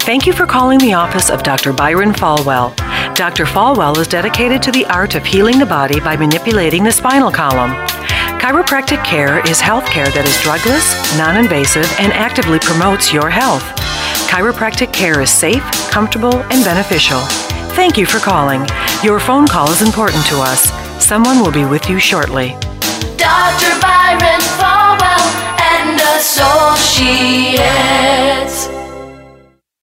Thank you for calling the office of Dr. Byron Falwell. Dr. Falwell is dedicated to the art of healing the body by manipulating the spinal column. Chiropractic care is health care that is drugless, non-invasive, and actively promotes your health. Chiropractic care is safe, comfortable, and beneficial. Thank you for calling. Your phone call is important to us. Someone will be with you shortly. Dr. Byron Falwell and Associates.